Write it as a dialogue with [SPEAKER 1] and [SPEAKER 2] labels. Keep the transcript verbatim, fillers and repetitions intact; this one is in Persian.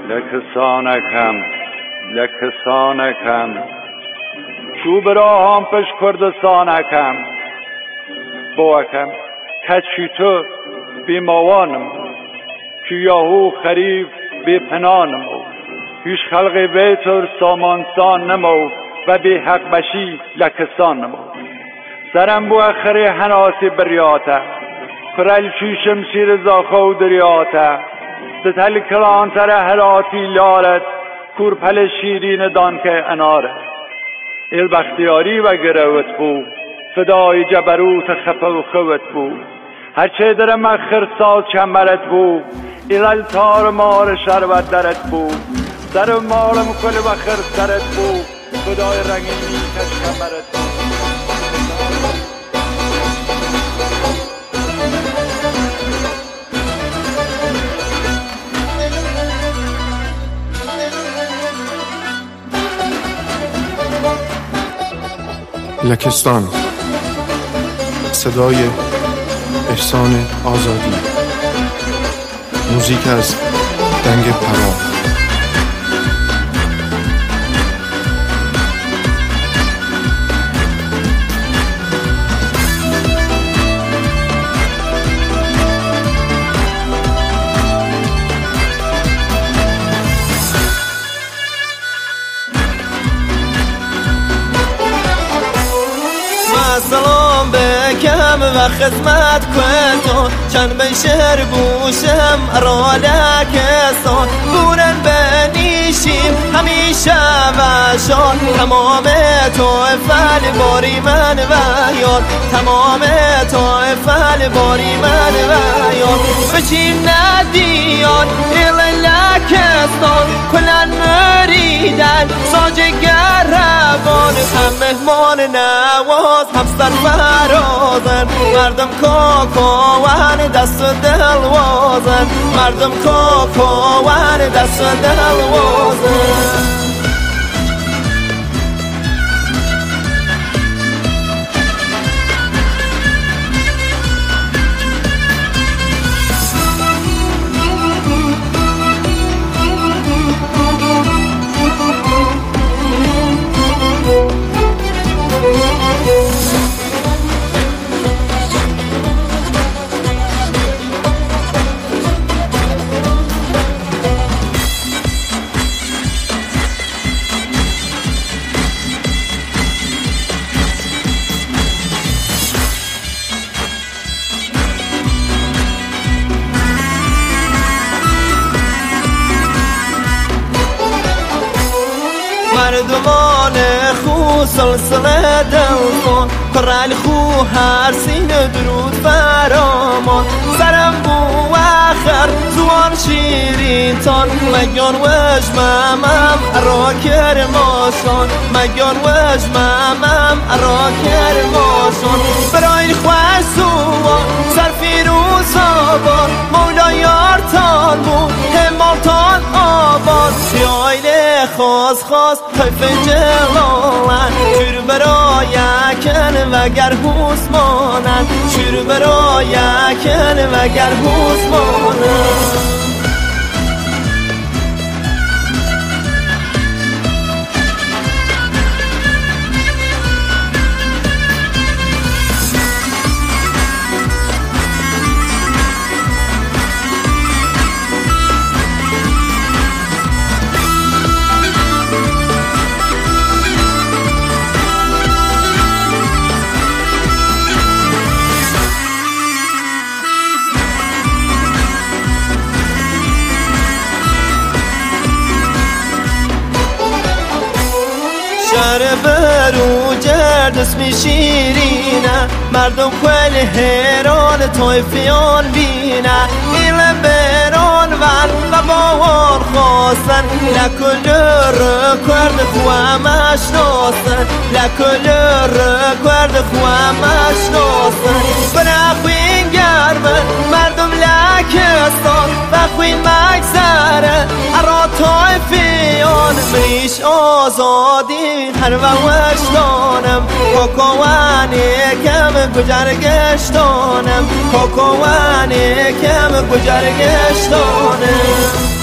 [SPEAKER 1] لکسانکم لکسانکم چو برا هم پش کردستانکم باکم کچی تو بی موانم که یاهو خریف بی پنانم هیچ خلق بیتر سامانسان نمو و بی حق بشی لکسان نمو سرم بو اخری حناسی بریاته کرل چی شمشیر زاخو دریاته ستل کلان تر هراتی لارت کور پل شیرین دان که اناره ایل بختیاری و گروت بو فدای جبروت خفه و خوت بو هرچه در مخر ساز چمرت بو ایل تار مار شربت درت بو سر مارم کل بخر سرت بو خدای رنگینی کش کمرت بو
[SPEAKER 2] لکستان، صدای احسان آزادی، موزیک از دنگ پرا.
[SPEAKER 3] سلام بکم و خدمت کنم چند به شهر بوشم ارالکستان بورن بنیشیم همیشه و شان تمام طایفه باری من و یاد تمام طایفه باری من و یاد بچین ندیان ایل لکستان کلن مریدن ساجگر روان هم مهمان نواز هم سر فرازن مردم کاکاوان دست دلوازن مردم کاکاوان دست دلوازن مردمان خو سلسله دلمان پرال خو هر سینه درود فرامان سرم بو آخر زوان شیرین تان مگان وجممم ارا کرماشان مگان وجممم ارا کرماشان برای خوش سوان سر فیروز آبان مولا یارتان بود همالتان آبان سیایل خواست خواست طیف جلالن شور برای کن وگر حسمانن شور برای کن وگر حسمانن شهر بروجرد اسمی شیرینه مردم کل هران طایفیان بینه ایل بران ون و باوان خواستن لکل رکرد خوام اشناسن لکل رکرد خوام اشناسن بنخوین گرمن مردم لکستان بخوین مگذره ارا طایفیان بریش آزادی هر و وشتانم کاکاوانی کم گجرگشتانم کاکاوانی کم گجرگشتانم